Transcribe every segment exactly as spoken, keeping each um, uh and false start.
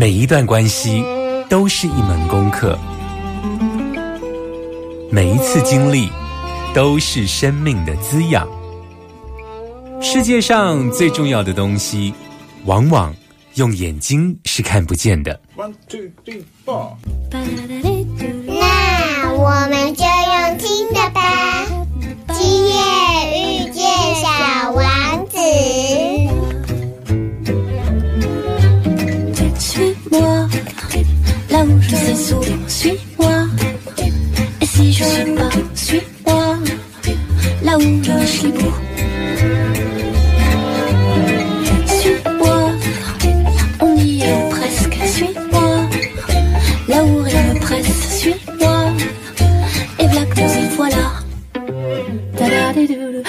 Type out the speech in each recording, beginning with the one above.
每一段关系都是一门功课，每一次经历都是生命的滋养。世界上最重要的东西，往往用眼睛是看不见的。 One, two, three, four. 那我们就用听的吧。今夜遇见小王子。 Suis-moi, là où je sais souvent, suis-moi. Et si je suis pas, suis-moi, là où je suis libre. Suis-moi, on y est presque, suis-moi, là où rien ne presse, suis-moi. Et voilà que nous y voilà. Da-da-di-do-do.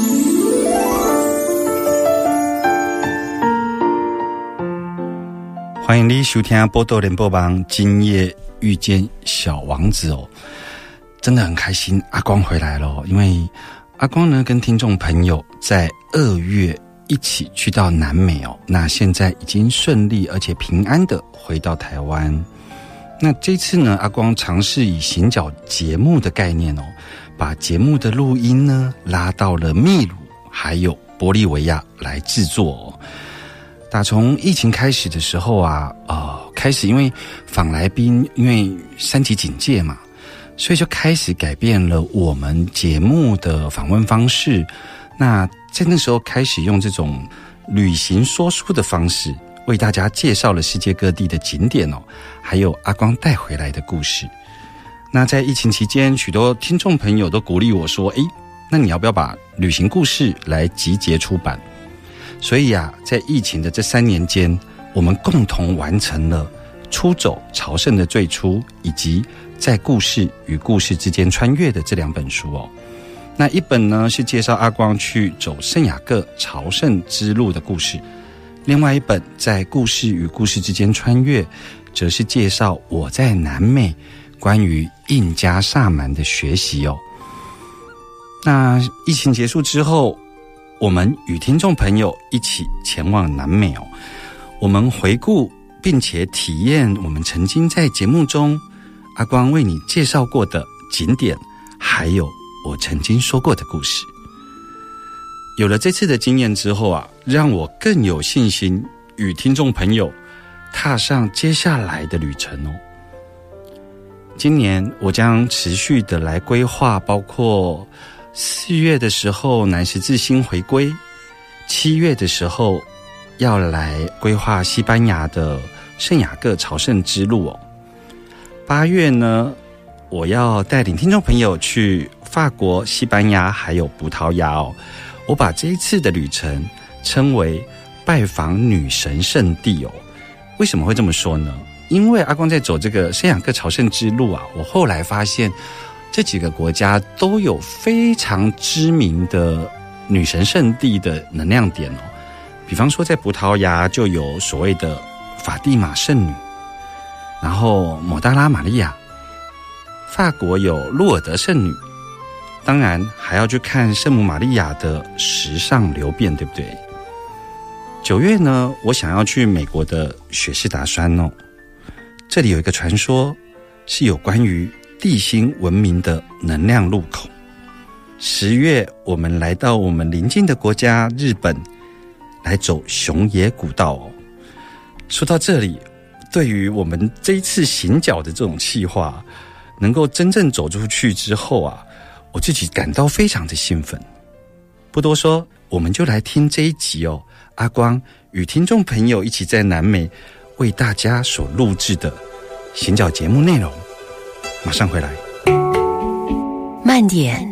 欢迎你收听波多联播网今夜遇见小王子哦，真的很开心阿光回来了，因为阿光呢跟听众朋友在二月一起去到南美哦，那现在已经顺利而且平安的回到台湾。那这次呢，阿光尝试以行脚节目的概念哦，把节目的录音呢拉到了秘鲁还有玻利维亚来制作哦。打从疫情开始的时候啊，呃，开始因为访来宾因为三级警戒嘛，所以就开始改变了我们节目的访问方式。那在那时候开始用这种旅行说书的方式，为大家介绍了世界各地的景点哦，还有阿光带回来的故事。那在疫情期间，许多听众朋友都鼓励我说：“诶，那你要不要把旅行故事来集结出版？”所以啊，在疫情的这三年间，我们共同完成了《出走朝圣的最初》以及《在故事与故事之间穿越》的这两本书哦。那一本呢是介绍阿光去走圣雅各朝圣之路的故事，另外一本《在故事与故事之间穿越》则是介绍我在南美关于印加萨满的学习哦。那疫情结束之后，我们与听众朋友一起前往南美哦，我们回顾并且体验我们曾经在节目中阿光为你介绍过的景点，还有我曾经说过的故事。有了这次的经验之后啊，让我更有信心与听众朋友踏上接下来的旅程哦。今年我将持续的来规划，包括四月的时候南十字星回归，七月的时候要来规划西班牙的圣雅各朝圣之路哦。八月呢，我要带领听众朋友去法国、西班牙还有葡萄牙哦。我把这一次的旅程称为拜访女神圣地哦。为什么会这么说呢？因为阿光在走这个圣雅各朝圣之路啊，我后来发现这几个国家都有非常知名的女神圣地的能量点哦。比方说在葡萄牙就有所谓的法蒂玛圣女，然后抹大拉玛利亚，法国有路尔德圣女，当然还要去看圣母玛利亚的时尚流变，对不对？九月呢，我想要去美国的雪士达山哦，这里有一个传说是有关于地心文明的能量入口。十月我们来到我们邻近的国家日本，来走熊野古道哦。说到这里，对于我们这一次行脚的这种企划能够真正走出去之后啊，我自己感到非常的兴奋。不多说，我们就来听这一集哦，阿光与听众朋友一起在南美为大家所录制的行脚节目内容。马上回来。 慢点，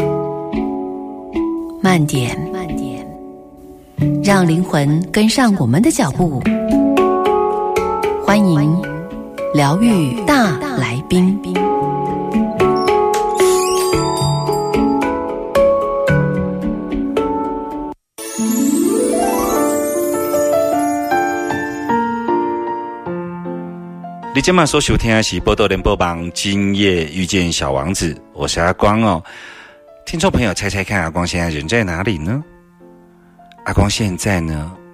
慢点，慢点，让灵魂跟上我们的脚步。欢迎疗愈大来宾。 你今晚所收听的是波多联播网今夜遇见小王子，我是阿光哦。听众朋友猜猜看，阿光现在人在哪里呢？阿光现在呢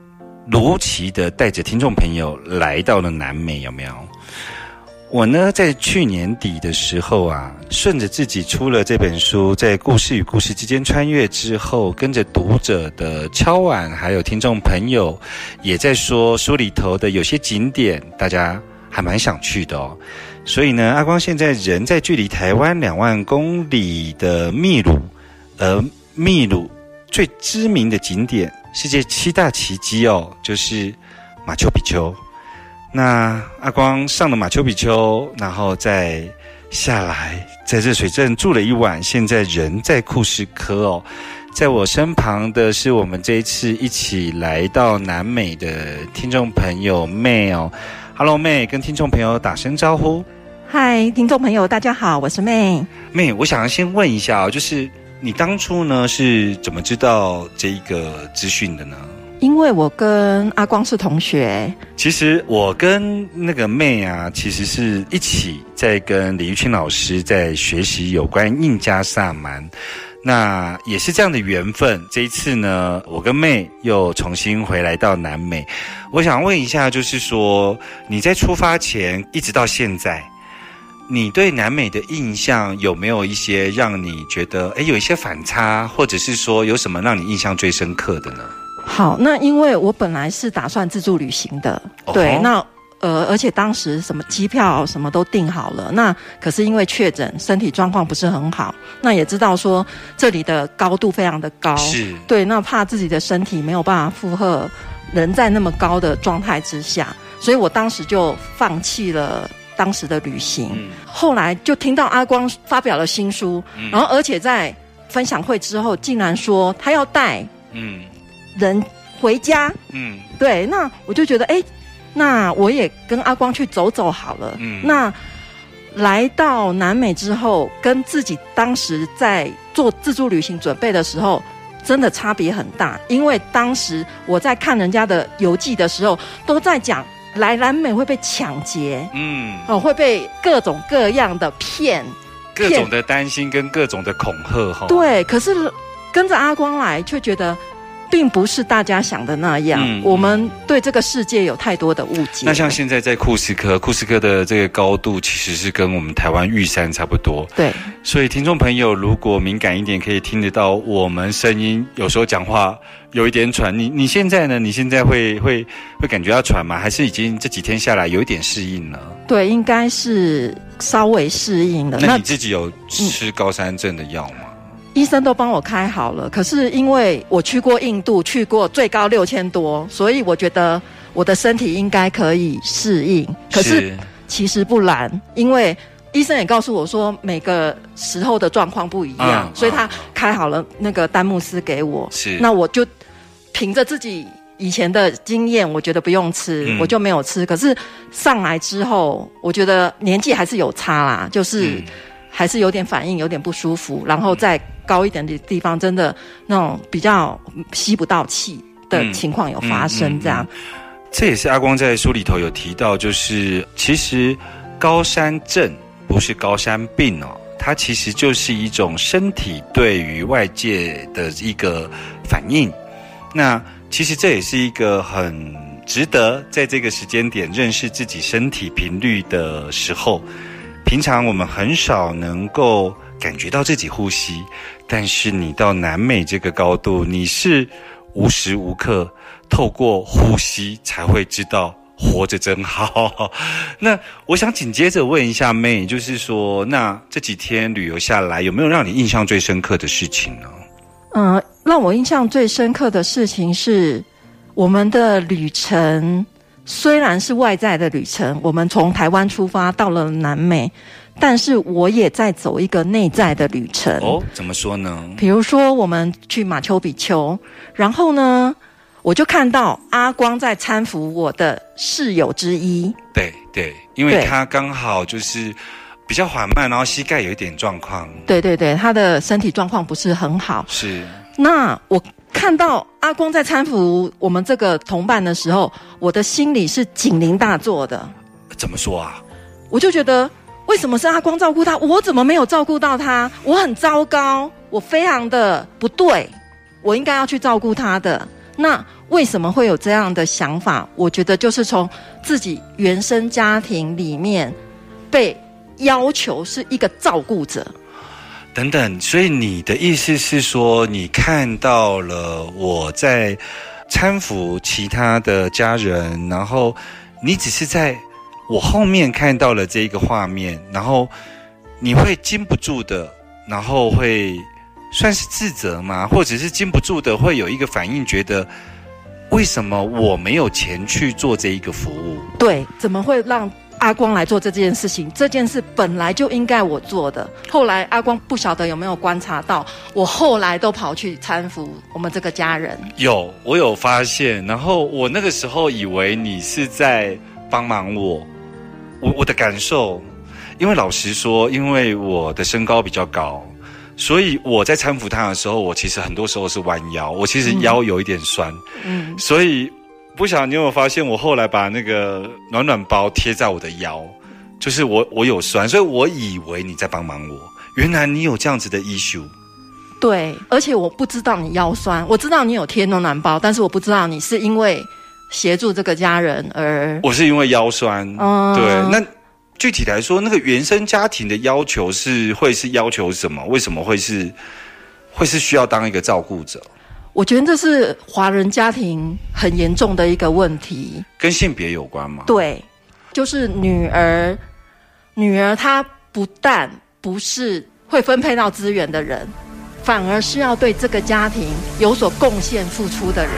如期的带着听众朋友来到了南美，有没有？我呢，在去年底的时候啊，顺着自己出了这本书，在故事与故事之间穿越之后，跟着读者的敲碗，还有听众朋友，也在说书里头的有些景点，大家还蛮想去的哦。所以呢，阿光现在人在距离台湾两万公里的秘鲁，而秘鲁最知名的景点，世界七大奇迹哦，就是马丘比丘。那阿光上了马丘比丘，然后再下来，在热水镇住了一晚，现在人在库斯科哦。在我身旁的是我们这一次一起来到南美的听众朋友妹哦。Hello 妹，跟听众朋友打声招呼。 嗨，听众朋友大家好，我是妹。 妹，我想要先问一下哦，就是你当初呢是怎么知道这一个资讯的呢？ 因为我跟阿光是同学。 其实我跟那个妹啊，其实是一起在跟李玉清老师在学习有关印加萨满，那也是这样的缘分。这一次呢，我跟妹又重新回来到南美。我想问一下，就是说你在出发前一直到现在，你对南美的印象有没有一些让你觉得诶有一些反差，或者是说有什么让你印象最深刻的呢？ 好，那因为我本来是打算自助旅行的，哦、对，那呃，而且当时什么机票什么都订好了，那可是因为确诊，身体状况不是很好，那也知道说这里的高度非常的高， 是， 对，那怕自己的身体没有办法负荷人在那么高的状态之下，所以我当时就放弃了当时的旅行。嗯、后来就听到阿光发表了新书，嗯、然后而且在分享会之后，竟然说他要带嗯。人回家，嗯，对，那我就觉得，哎，那我也跟阿光去走走好了。嗯，那来到南美之后，跟自己当时在做自助旅行准备的时候，真的差别很大。因为当时我在看人家的游记的时候，都在讲来南美会被抢劫，嗯，哦，会被各种各样的骗， 各种的担心跟各种的恐吓，哈。 对，可是跟着阿光来，却觉得并不是大家想的那样，嗯、我们对这个世界有太多的误解。 那像现在在库斯科，库斯科的这个高度其实是跟我们台湾玉山差不多。 对， 所以听众朋友如果敏感一点，可以听得到我们声音有时候讲话有一点喘。你你现在呢？你现在会会会感觉到喘吗？还是已经这几天下来有一点适应了？ 对，应该是稍微适应了。 那你自己有吃高山症的药吗？嗯医生都帮我开好了，可是因为我去过印度，去过最高六千多，所以我觉得我的身体应该可以适应。可是其实不然，因为医生也告诉我说每个时候的状况不一样，嗯、所以他开好了那个丹木斯给我。是，那我就凭着自己以前的经验，我觉得不用吃，嗯、我就没有吃。可是上来之后，我觉得年纪还是有差啦，就是。嗯还是有点反应，有点不舒服，然后在高一点的地方，真的那种比较吸不到气的情况有发生，这样、嗯嗯嗯嗯。 这也是阿光在书里头有提到，就是其实高山症不是高山病哦，它其实就是一种身体对于外界的一个反应。那其实这也是一个很值得在这个时间点认识自己身体频率的时候。平常我们很少能够感觉到自己呼吸，但是你到南美这个高度，你是无时无刻透过呼吸才会知道活着真好。那我想紧接着问一下妹，就是说，那这几天旅游下来，有没有让你印象最深刻的事情呢？ 嗯、呃，让我印象最深刻的事情是我们的旅程。虽然是外在的旅程，我们从台湾出发到了南美，但是我也在走一个内在的旅程。 哦，怎么说呢？ 比如说我们去马丘比丘，然后呢，我就看到阿光在搀扶我的室友之一。 对对，因为他刚好就是比较缓慢，然后膝盖有一点状况。 对对对，他的身体状况不是很好。 是。 那我看到阿光在搀扶我们这个同伴的时候，我的心里是警铃大作的。 怎么说啊？ 我就觉得为什么是阿光照顾他，我怎么没有照顾到他？我很糟糕，我非常的不对，我应该要去照顾他的。那为什么会有这样的想法？我觉得就是从自己原生家庭里面被要求是一个照顾者。 等等，所以你的意思是说，你看到了我在搀扶其他的家人，然后你只是在我后面看到了这个画面，然后你会禁不住的，然后会算是自责吗？或者是禁不住的会有一个反应，觉得为什么我没有钱去做这一个服务？ 对，怎么会让阿光来做这件事情？这件事本来就应该我做的。后来阿光不晓得有没有观察到，我后来都跑去搀扶我们这个家人。 有，我有发现。然后我那个时候以为你是在帮忙我，我我的感受，因为老实说，因为我的身高比较高，所以我在搀扶他的时候，我其实很多时候是弯腰，我其实腰有一点酸，嗯，所以不晓得你有没有发现，我后来把那个暖暖包贴在我的腰，就是我我有酸，所以我以为你在帮忙我，原来你有这样子的 issue。 对，而且我不知道你腰酸，我知道你有贴暖暖包，但是我不知道你是因为协助这个家人而…… 我是因为腰酸， 嗯， 对，那。具体来说，那个原生家庭的要求是会是要求什么？为什么会是会是需要当一个照顾者？ 我觉得这是华人家庭很严重的一个问题， 跟性别有关吗？ 对，就是女儿，女儿她不但不是会分配到资源的人，反而是要对这个家庭有所贡献、付出的人。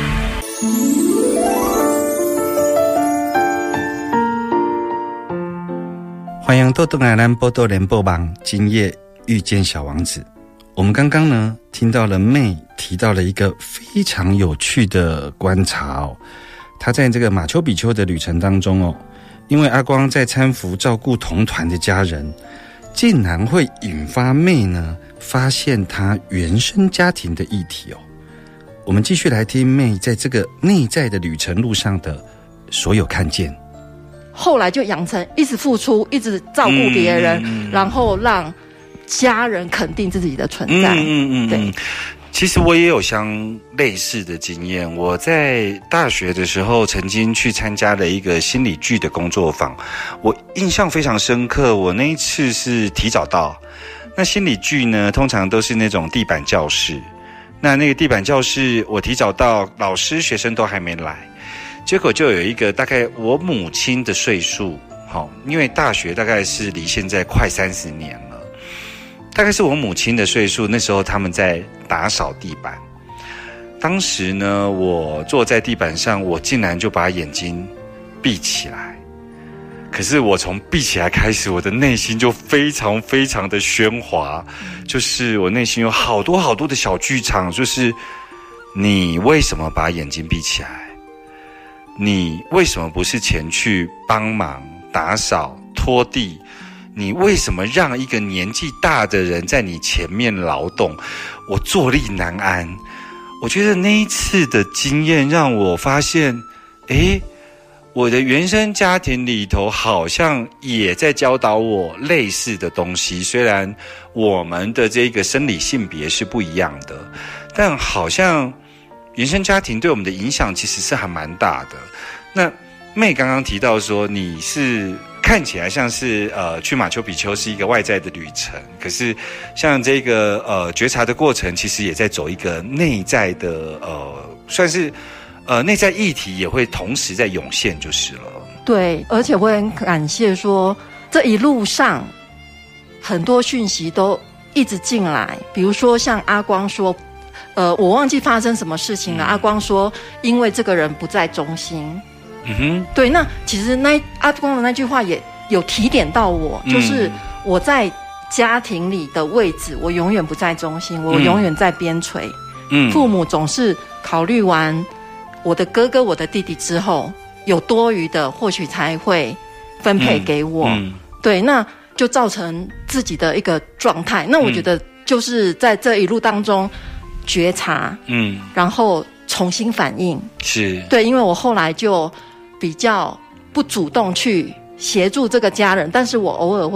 欢迎豆豆来兰波多联播网，今夜遇见小王子。我们刚刚呢听到了妹提到了一个非常有趣的观察哦，他在这个马丘比丘的旅程当中哦，因为阿光在搀扶照顾同团的家人，竟然会引发妹呢发现他原生家庭的议题哦。我们继续来听妹在这个内在的旅程路上的所有看见。 后来就养成一直付出，一直照顾别人，嗯嗯、然后让家人肯定自己的存在。嗯嗯嗯，对。 其实我也有相类似的经验。我在大学的时候曾经去参加了一个心理剧的工作坊，我印象非常深刻。我那一次是提早到，那心理剧呢，通常都是那种地板教室。那那个地板教室，我提早到，老师、学生都还没来。结果就有一个大概我母亲的岁数，好，因为大学大概是离现在快三十年了，大概是我母亲的岁数。那时候他们在打扫地板，当时呢，我坐在地板上，我竟然就把眼睛闭起来。可是我从闭起来开始，我的内心就非常非常的喧哗，就是我内心有好多好多的小剧场，就是你为什么把眼睛闭起来？你为什么不是前去帮忙打扫拖地？你为什么让一个年纪大的人在你前面劳动？我坐立难安。我觉得那一次的经验让我发现，诶，我的原生家庭里头好像也在教导我类似的东西。虽然我们的这个生理性别是不一样的，但好像原生家庭对我们的影响其实是还蛮大的。那妹刚刚提到说，你是看起来像是呃去马丘比丘是一个外在的旅程，可是像这个呃觉察的过程，其实也在走一个内在的呃算是呃内在议题也会同时在涌现就是了。 对，而且我很感谢说这一路上很多讯息都一直进来，比如说像阿光说。呃，我忘记发生什么事情了。嗯、阿光说，因为这个人不在中心。嗯哼，对。那其实那阿光的那句话也有提点到我，嗯、就是我在家庭里的位置，我永远不在中心，我永远在边陲。嗯，父母总是考虑完我的哥哥、我的弟弟之后，有多余的，或许才会分配给我。嗯嗯、对，那就造成自己的一个状态。那我觉得就是在这一路当中。觉察，嗯，然后重新反应， 是对，因为我后来就比较不主动去协助这个家人，但是我偶尔会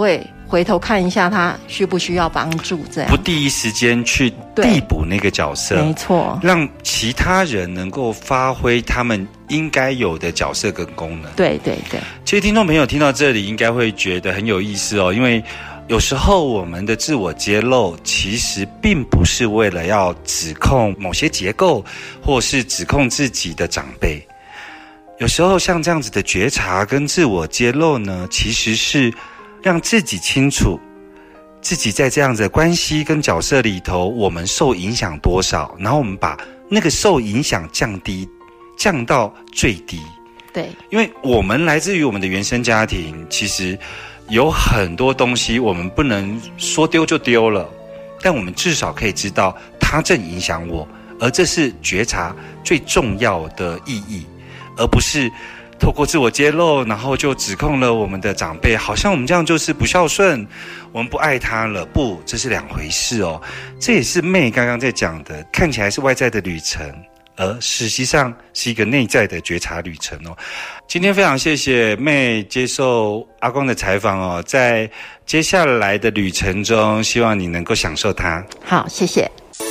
回头看一下他需不需要帮助，这样不第一时间去递补那个角色， 没错， 让其他人能够发挥他们应该有的角色跟功能。 对对对， 其实听众朋友听到这里应该会觉得很有意思哦，因为有时候我们的自我揭露其实并不是为了要指控某些结构，或是指控自己的长辈。有时候像这样子的觉察跟自我揭露呢，其实是让自己清楚自己在这样子的关系跟角色里头，我们受影响多少，然后我们把那个受影响降低，降到最低。 对， 因为我们来自于我们的原生家庭，其实有很多东西我们不能说丢就丢了，但我们至少可以知道它正影响我，而这是觉察最重要的意义，而不是透过自我揭露，然后就指控了我们的长辈，好像我们这样就是不孝顺，我们不爱他了。不，这是两回事哦。这也是妹刚刚在讲的，看起来是外在的旅程，而实际上是一个内在的觉察旅程哦。今天非常谢谢妹接受阿光的采访哦，在接下来的旅程中，希望你能够享受它。 好，谢谢。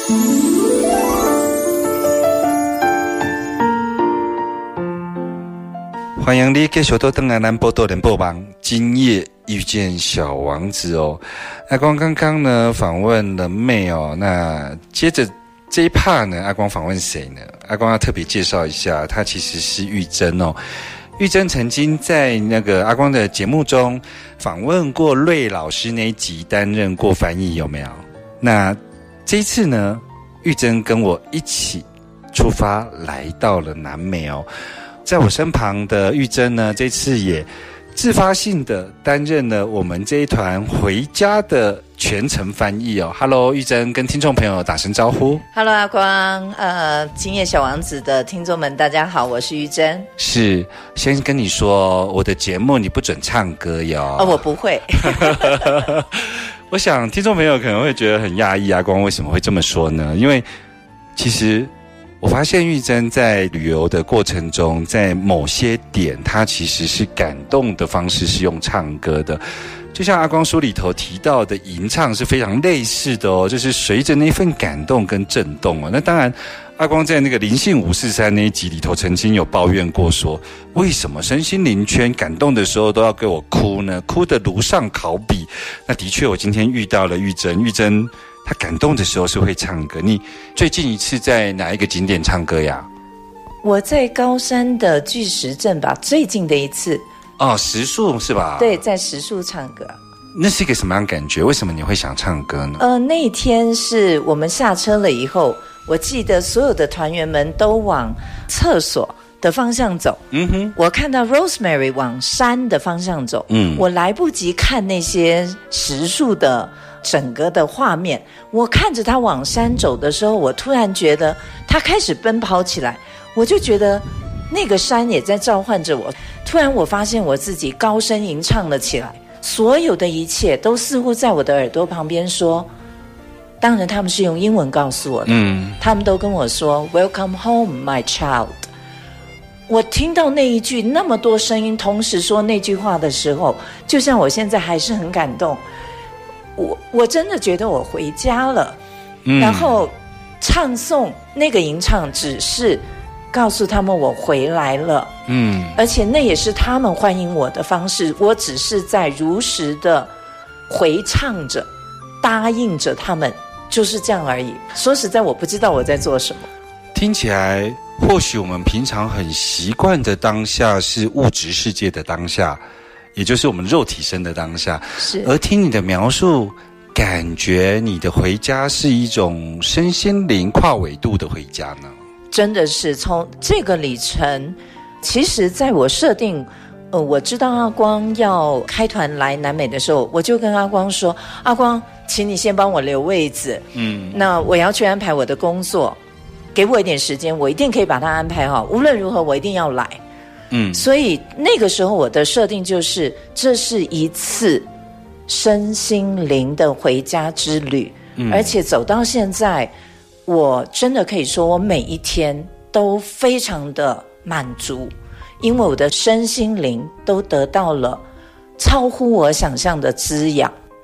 欢迎你继续到登来咱报道联播网，今夜遇见小王子哦。阿光刚刚呢访问了妹哦，那接着这一 part 呢，阿光访问谁呢？阿光要特别介绍一下，他其实是玉珍哦。玉珍曾经在那个阿光的节目中访问过瑞老师那一集，担任过翻译，有没有？那这一次呢，玉珍跟我一起出发来到了南美哦。在我身旁的玉珍呢，这次也自发性的担任了我们这一团回家的全程翻译哦。Hello， 玉珍，跟听众朋友打声招呼。 Hello， 阿光，呃，今夜小王子的听众们，大家好，我是玉珍。 是，先跟你说，我的节目你不准唱歌哟。 哦，我不会。 我想听众朋友可能会觉得很讶异，阿光为什么会这么说呢？因为其实我发现玉珍在旅游的过程中，在某些点她其实是感动的方式是用唱歌的，就像阿光书里头提到的吟唱是非常类似的哦，就是随着那份感动跟震动哦。那当然阿光在那个灵性五四三那一集里头曾经有抱怨过说，为什么身心灵圈感动的时候都要给我哭呢？哭得炉上烤笔。那的确我今天遇到了玉珍，玉珍他感动的时候是会唱歌。你最近一次在哪一个景点唱歌呀？ 我在高山的巨石阵吧，最近的一次。 哦，石树是吧？ 对，在石树唱歌。 那是一个什么样的感觉？为什么你会想唱歌呢？ 呃，那天是我们下车了以后，我记得所有的团员们都往厕所的方向走。嗯哼，我看到 Rosemary 往山的方向走。嗯，我来不及看那些石树的整个的画面，我看着他往山走的时候，我突然觉得他开始奔跑起来，我就觉得那个山也在召唤着我。突然我发现我自己高声吟唱了起来，所有的一切都似乎在我的耳朵旁边说，当然他们是用英文告诉我的。嗯，他们都跟我说 Welcome home, my child。 我听到那一句，那么多声音同时说那句话的时候，就像我现在还是很感动。我我真的觉得我回家了。嗯，然后唱诵那个吟唱只是告诉他们我回来了。嗯，而且那也是他们欢迎我的方式，我只是在如实的回唱着，答应着他们，就是这样而已。说实在，我不知道我在做什么。 听起来或许我们平常很习惯的当下是物质世界的当下，也就是我们肉体身的当下，是。而听你的描述，感觉你的回家是一种身心灵跨纬度的回家呢？ 真的是从这个里程，其实在我设定，呃，我知道阿光要开团来南美的时候，我就跟阿光说，阿光，请你先帮我留位子，嗯，那我要去安排我的工作，给我一点时间，我一定可以把它安排好，无论如何我一定要来。嗯，所以那个时候我的设定就是，这是一次身心灵的回家之旅。嗯，而且走到现在，我真的可以说我每一天都非常的满足，因为我的身心灵都得到了超乎我想象的滋养。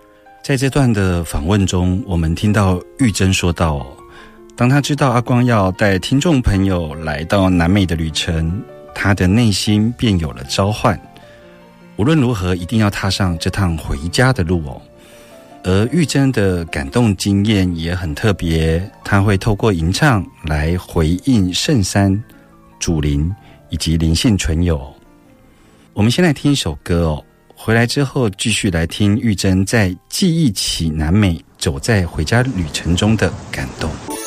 在这段的访问中，我们听到玉珍说到哦，当他知道阿光要带听众朋友来到南美的旅程，他的内心便有了召唤，无论如何一定要踏上这趟回家的路哦。而玉珍的感动经验也很特别，他会透过吟唱来回应圣山、祖灵以及灵性存有。我们先来听一首歌哦，回来之后继续来听玉珍在记忆起南美走在回家旅程中的感动。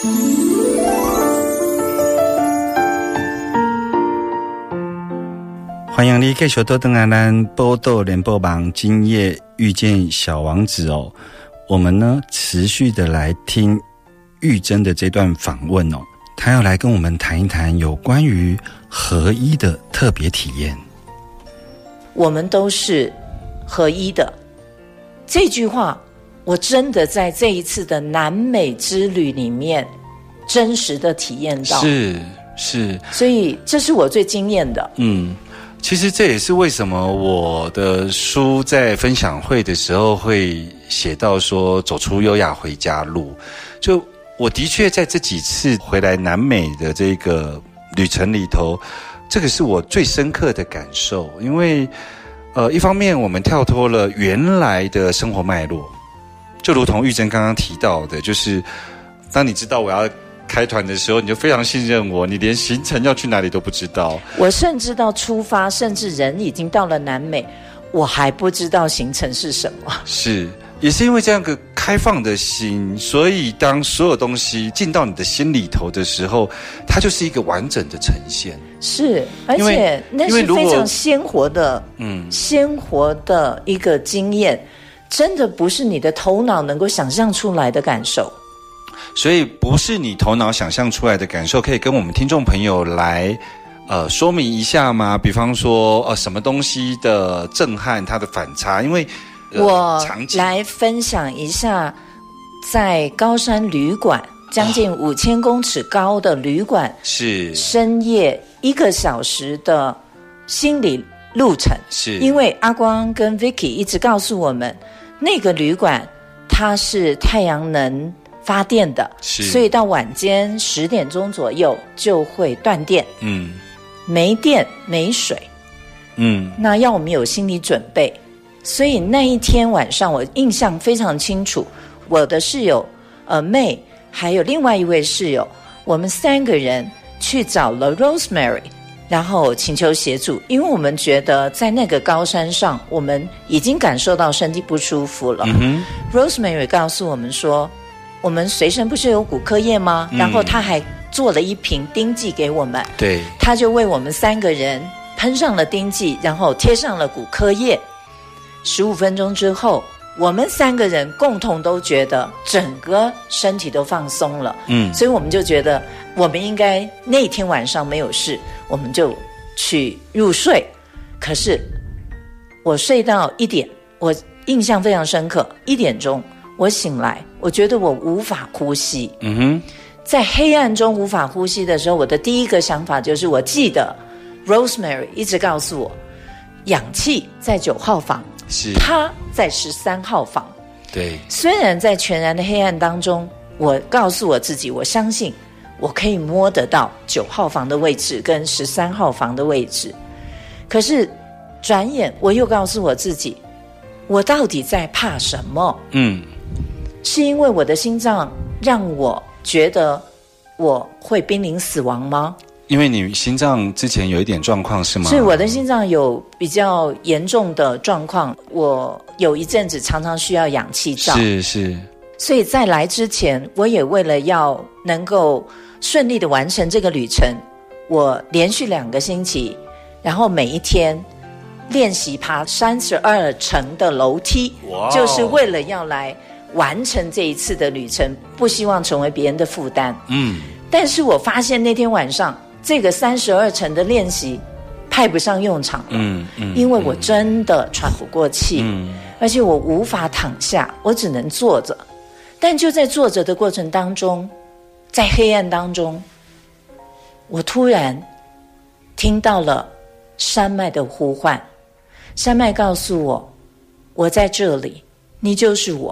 欢迎你继续倒转来咱报道联播网今夜遇见小王子哦。我们呢持续的来听玉珍的这段访问哦，他要来跟我们谈一谈有关于合一的特别体验。 我们都是合一的，这句话我真的在这一次的南美之旅里面真实的体验到， 是是， 所以这是我最惊艳的。 嗯，其实这也是为什么我的书在分享会的时候会写到说走出优雅回家路。就我的确在这几次回来南美的这个旅程里头，这个是我最深刻的感受。因为呃，一方面我们跳脱了原来的生活脉络，就如同玉珍刚刚提到的，就是当你知道我要开团的时候，你就非常信任我，你连行程要去哪里都不知道。 我甚至到出发，甚至人已经到了南美，我还不知道行程是什么。 是，也是因为这样个开放的心，所以当所有东西进到你的心里头的时候，它就是一个完整的呈现。 是，而且那是非常鲜活的，嗯，鲜活的一个经验，真的不是你的头脑能够想象出来的感受。 所以不是你头脑想象出来的感受，可以跟我们听众朋友来呃说明一下吗？比方说呃什么东西的震撼，它的反差，因为、呃、 我来分享一下，在高山旅馆将近五千公尺高的旅馆，哦、 是深夜一个小时的心理路程， 是因为阿光跟 Vicky 一直告诉我们，那个旅馆它是太阳能发电的，所以到晚间十点钟左右就会断电，嗯，没电没水，嗯，那要我们有心理准备。所以那一天晚上我印象非常清楚，我的室友呃妹还有另外一位室友，我们三个人去找了 Rosemary， 然后请求协助，因为我们觉得在那个高山上我们已经感受到身体不舒服了、嗯、Rosemary 告诉我们说，我们随身不是有骨科液吗、嗯、然后他还做了一瓶丁剂给我们， 对， 他就为我们三个人喷上了丁剂，然后贴上了骨科液。十五分钟之后，我们三个人共同都觉得整个身体都放松了，嗯，所以我们就觉得我们应该那天晚上没有事，我们就去入睡。可是我睡到一点，我印象非常深刻，一点钟我醒来，我觉得我无法呼吸，嗯哼，在黑暗中无法呼吸的时候，我的第一个想法就是我记得 Rosemary 一直告诉我，氧气在九号房， 是他在十三号房。 对， 虽然在全然的黑暗当中，我告诉我自己，我相信我可以摸得到九号房的位置跟十三号房的位置。可是转眼我又告诉我自己，我到底在怕什么？嗯，是因为我的心脏让我觉得我会濒临死亡吗？ 因为你心脏之前有一点状况是吗？ 所以我的心脏有比较严重的状况，我有一阵子常常需要氧气罩。 是是。 所以在来之前，我也为了要能够顺利的完成这个旅程，我连续两个星期，然后每一天练习爬三十二层的楼梯，就是为了要来完成这一次的旅程，不希望成为别人的负担。嗯，但是我发现那天晚上这个三十二层的练习派不上用场了，嗯嗯，因为我真的喘不过气，嗯，而且我无法躺下，我只能坐着。但就在坐着的过程当中，在黑暗当中，我突然听到了山脉的呼唤。山脉告诉我，我在这里，你就是我，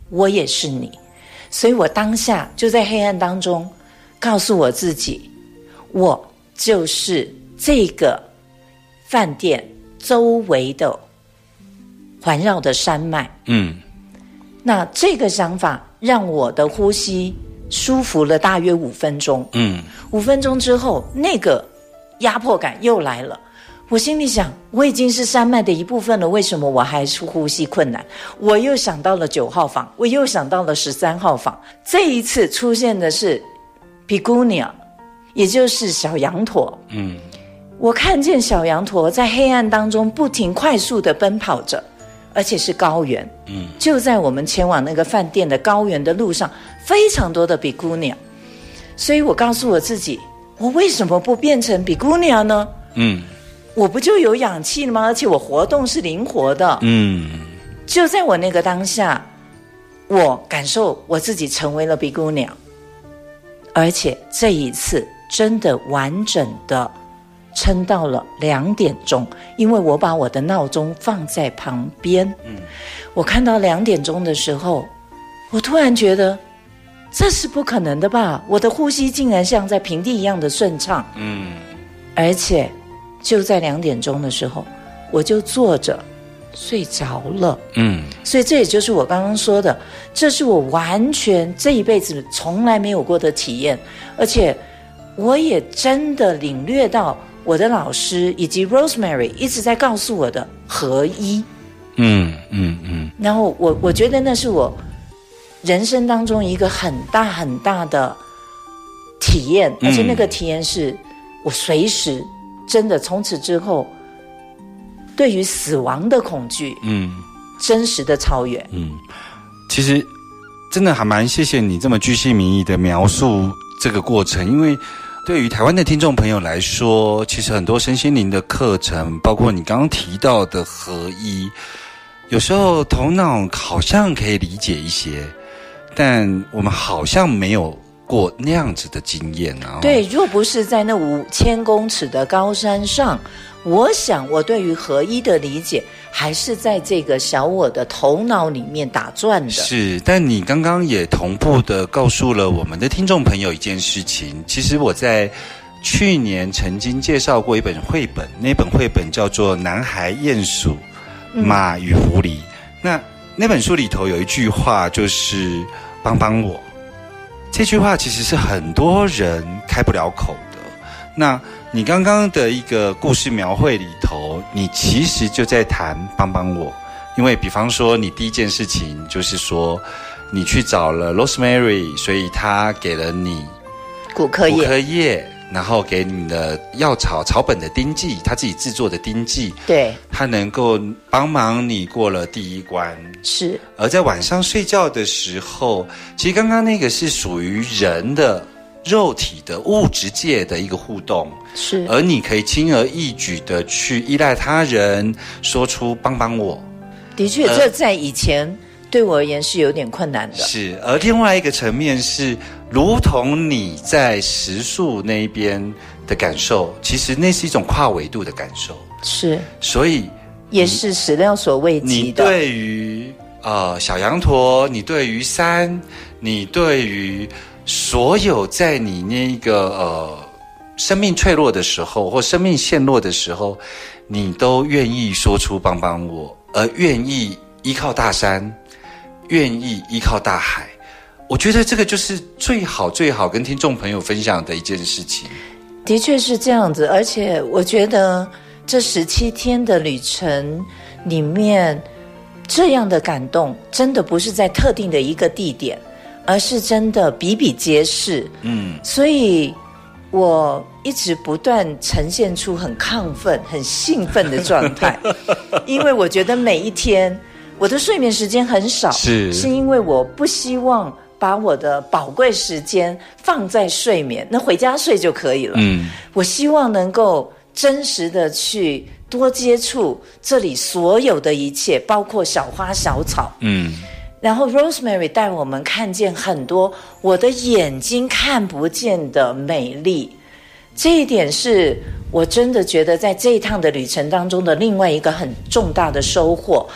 我也是你。所以我当下就在黑暗当中告诉我自己，我就是这个饭店周围的环绕的山脉。嗯，那这个想法让我的呼吸舒服了大约五分钟。嗯，五分钟之后，那个压迫感又来了。我心里想，我已经是山脉的一部分了，为什么我还是呼吸困难？我又想到了九号房，我又想到了十三号房。这一次出现的是 Bigunia， 也就是小羊驼。嗯，我看见小羊驼在黑暗当中不停快速的奔跑着，而且是高原。嗯，就在我们前往那个饭店的高原的路上，非常多的 Bigunia。所以我告诉我自己，我为什么不变成 Bigunia 呢？嗯。我不就有氧气了吗？而且我活动是灵活的。嗯，就在我那个当下，我感受我自己成为了 Bigunia， 而且这一次真的完整的撑到了两点钟，因为我把我的闹钟放在旁边。嗯，我看到两点钟的时候，我突然觉得这是不可能的吧？我的呼吸竟然像在平地一样的顺畅。嗯，而且就在两点钟的时候，我就坐着睡着了。嗯，所以这也就是我刚刚说的，这是我完全这一辈子从来没有过的体验，而且我也真的领略到我的老师以及 Rosemary 一直在告诉我的合一。嗯嗯嗯。然后我我觉得那是我人生当中一个很大很大的体验，而且那个体验是我随时真的从此之后对于死亡的恐惧嗯真实的超越。 嗯，其实真的还蛮谢谢你这么鉅细靡遗的描述这个过程，因为对于台湾的听众朋友来说，其实很多身心灵的课程，包括你刚刚提到的合一，有时候头脑好像可以理解一些，但我们好像没有过那样子的经验啊。 对，若不是在那五千公尺的高山上，我想我对于合一的理解还是在这个小我的头脑里面打转的。 是，但你刚刚也同步的告诉了我们的听众朋友一件事情，其实我在去年曾经介绍过一本绘本，那本绘本叫做《男孩、鼹鼠、马与狐狸》。嗯、那那本书里头有一句话，就是帮帮我。这句话其实是很多人开不了口的。那你刚刚的一个故事描绘里头，你其实就在谈帮帮我。因为比方说你第一件事情就是说你去找了 Rosemary， 所以他给了你骨科叶， 骨科叶，然后给你的药草草本的丁剂，他自己制作的丁剂， 对， 他能够帮忙你过了第一关。 是， 而在晚上睡觉的时候，其实刚刚那个是属于人的肉体的物质界的一个互动， 是， 而你可以轻而易举的去依赖他人，说出帮帮我。 的确，这在以前对我而言是有点困难的。 是，而另外一个层面是，如同你在时数那一边的感受，其实那是一种跨维度的感受。 是， 所以也是始料所未及的。 你对于呃小羊驼，你对于山，你对于所有在你那个呃生命脆弱的时候，或生命陷落的时候，你都愿意说出帮帮我，而愿意依靠大山，愿意依靠大海。我觉得这个就是最好最好跟听众朋友分享的一件事情。 的确是这样子，而且我觉得这十七天的旅程里面，这样的感动真的不是在特定的一个地点，而是真的比比皆是。嗯，所以我一直不断呈现出很亢奋、很兴奋的状态，因为我觉得每一天我的睡眠时间很少， 是是因为我不希望把我的宝贵时间放在睡眠，那回家睡就可以了。嗯，我希望能够真实的去多接触这里所有的一切，包括小花小草。嗯，然后 Rosemary 带我们看见很多我的眼睛看不见的美丽，这一点是我真的觉得在这一趟的旅程当中的另外一个很重大的收获。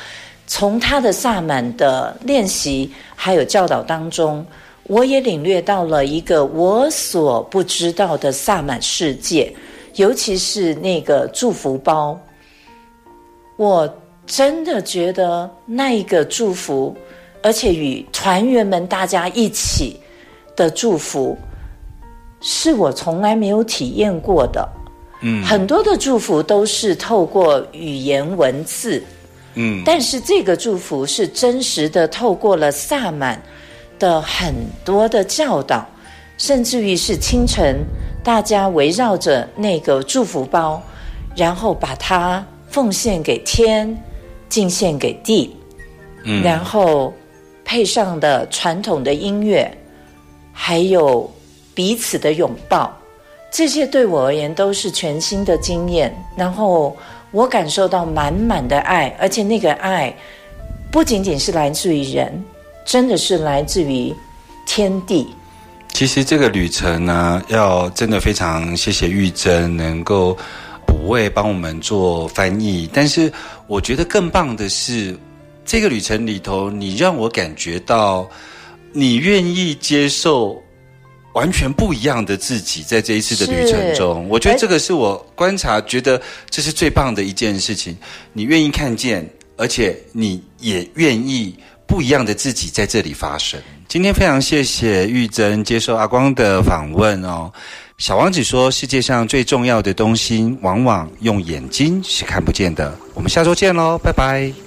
从他的萨满的练习还有教导当中，我也领略到了一个我所不知道的萨满世界，尤其是那个祝福包。我真的觉得那一个祝福，而且与团员们大家一起的祝福，是我从来没有体验过的。嗯，很多的祝福都是透过语言文字，嗯，但是这个祝福是真实的，透过了萨满的很多的教导，甚至于是清晨大家围绕着那个祝福包，然后把它奉献给天，敬献给地，嗯，然后配上的传统的音乐，还有彼此的拥抱，这些对我而言都是全新的经验。然后我感受到满满的爱，而且那个爱不仅仅是来自于人，真的是来自于天地。 其实这个旅程呢，要真的非常谢谢玉珍能够补位帮我们做翻译，但是我觉得更棒的是，这个旅程里头，你让我感觉到你愿意接受完全不一样的自己，在这一次的旅程中，我觉得这个是我观察觉得这是最棒的一件事情。你愿意看见，而且你也愿意不一样的自己在这里发生。今天非常谢谢玉珍接受阿光的访问哦。小王子说，世界上最重要的东西往往用眼睛是看不见的。我们下周见咯，拜拜。